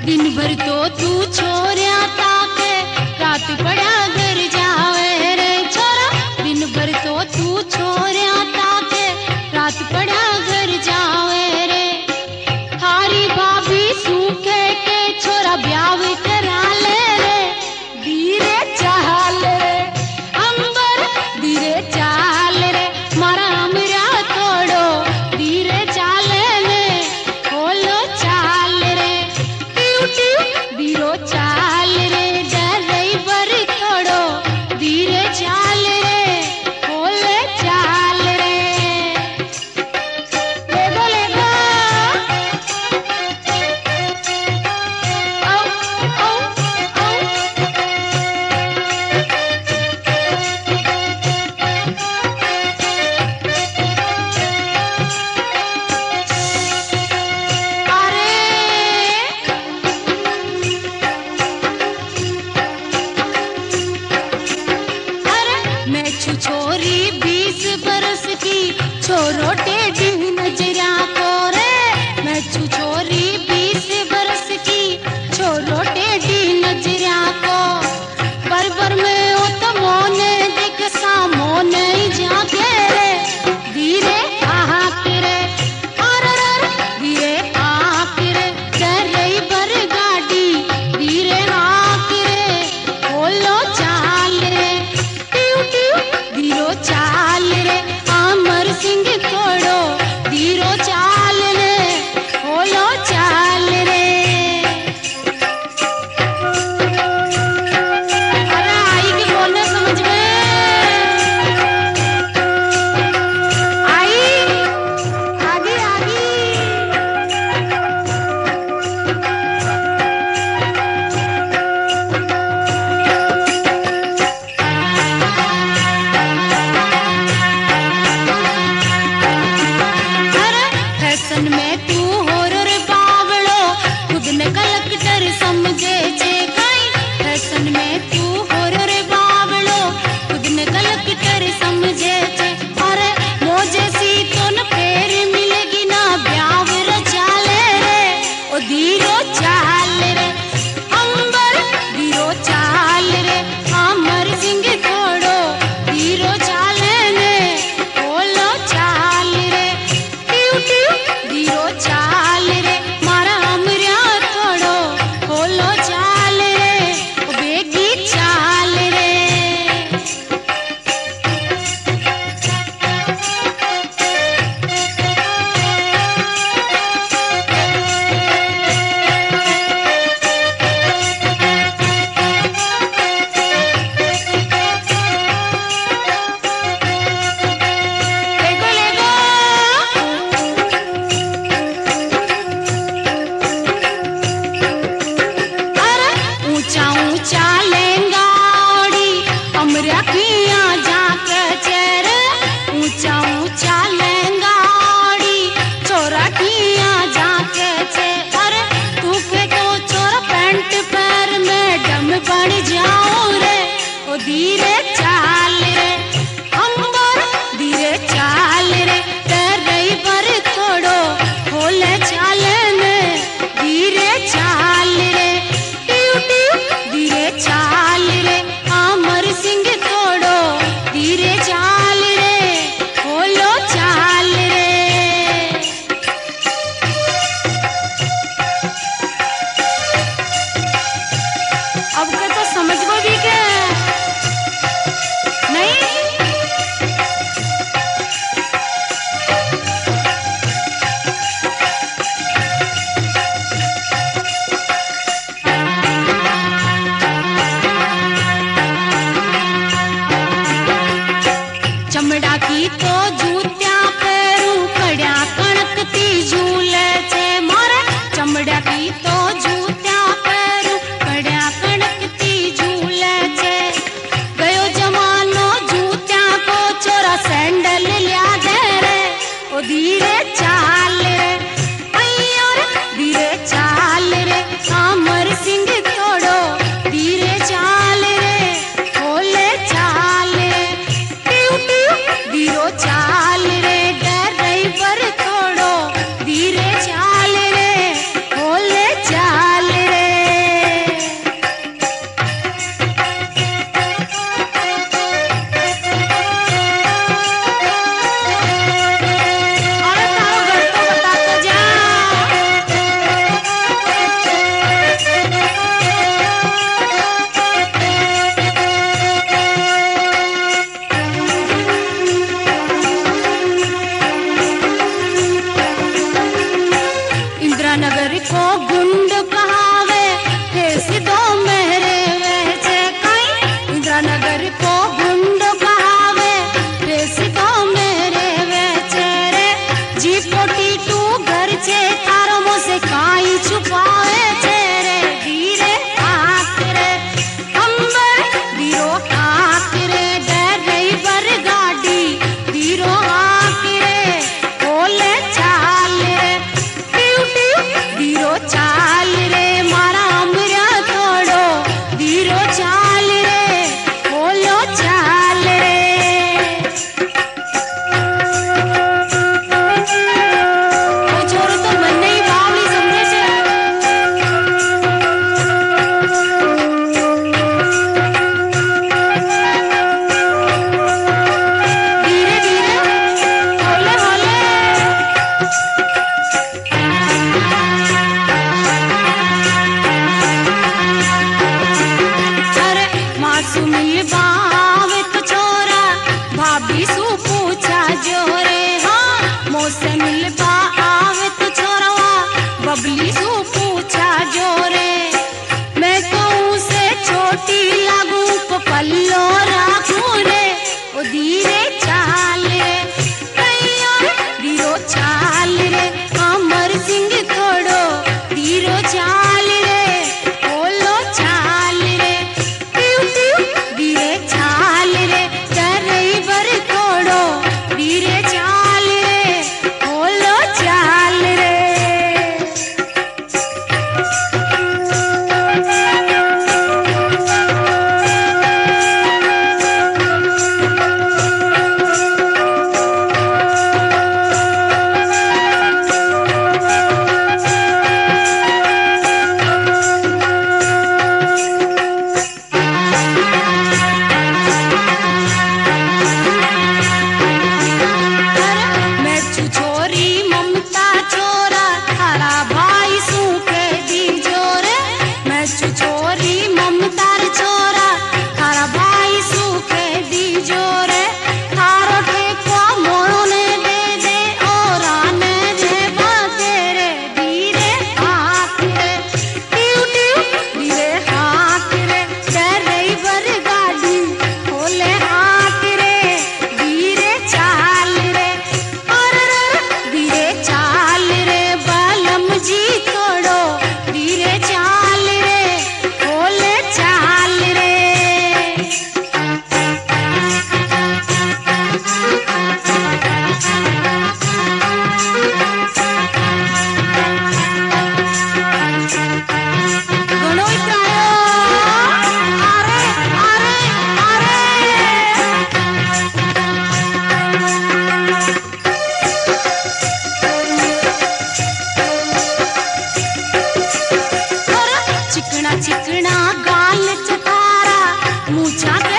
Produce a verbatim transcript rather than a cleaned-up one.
दिन भर तो तू छोरिया ताके रात पड़ा घर जावे रे छोरा। दिन भर तो तू छोरिया ताके रात पड़ा घर जावे रे। थारी भाभी सूखे के छोरा ब्याह करा ले रे। धीरे चाल रे अंबर धीरे चाल रे मारा हमरा तोड़ो धीरे चाल ने खोलो चाल रे। टिव टिव धीरो चाल रे ड्राइवर तोड़ो धीरे चाल रे खोले चाल रे। लेगो लेगो आओ आओ आओ। अरे मैं छु छोरी बीस बरस की छोरो टेढ़ी नजरा को रे। मैं छु छोरी बीस बरस की छोरो टेढ़ी नजरा को। बरबर में ओ तो मोने दिख सा मोने ही जाके रे। धीरे आक रे अर अर धीरे आक रे ड्राइवर गाड़ी धीरे आक रे खोलो चाल रे। टिव टिव धीरो चाल रे अमर सिंह तोड़ो धीरो चाल रे खोलो चाल रे। अरे आई की बोलना समझ में आई आगे आगे। अरे फैशन में तू होरर बावड़ो खुद ने कलेक्टर समझे छे काई। फैशन में तू होरर बावड़ो खुद ने कलेक्टर समझे छे। अरे मोजे सी तो न फेर मिलेगी ना ब्यावर चाले रे। ओ धीरो चाल रे अंबर धीरो चाल रे अमर सिंह तोड़ो धीरो चाल ने खोलो चाल रे। टिव टिव धीरो चाल रे मारा हमरा तोड़ो खोलो चाल रे ओ बेगी चाल रे। लेगो लेगो अरे ऊंचा ऊंचा लहंगा ओढ़ी हमरा किया जाके चेर। ऊंचा ऊंचा लहंगा ओढ़ी छोरा किया जाके छे। अरे तू के तो छोरा पैंट पैर में डम बन जाओ रे। ओ धीरे चाल रे अंबर धीरे चाल रे ड्राइवर तोड़ो खोले चाल ने धीरे चाल रे। टिव टिव धीरे चाल रे अमर सिंह तोड़ो धीरे चाल रे खोलो चाल रे। अब के तो समझ गो भी के चिकना चिकना गाल चतारा, मूछा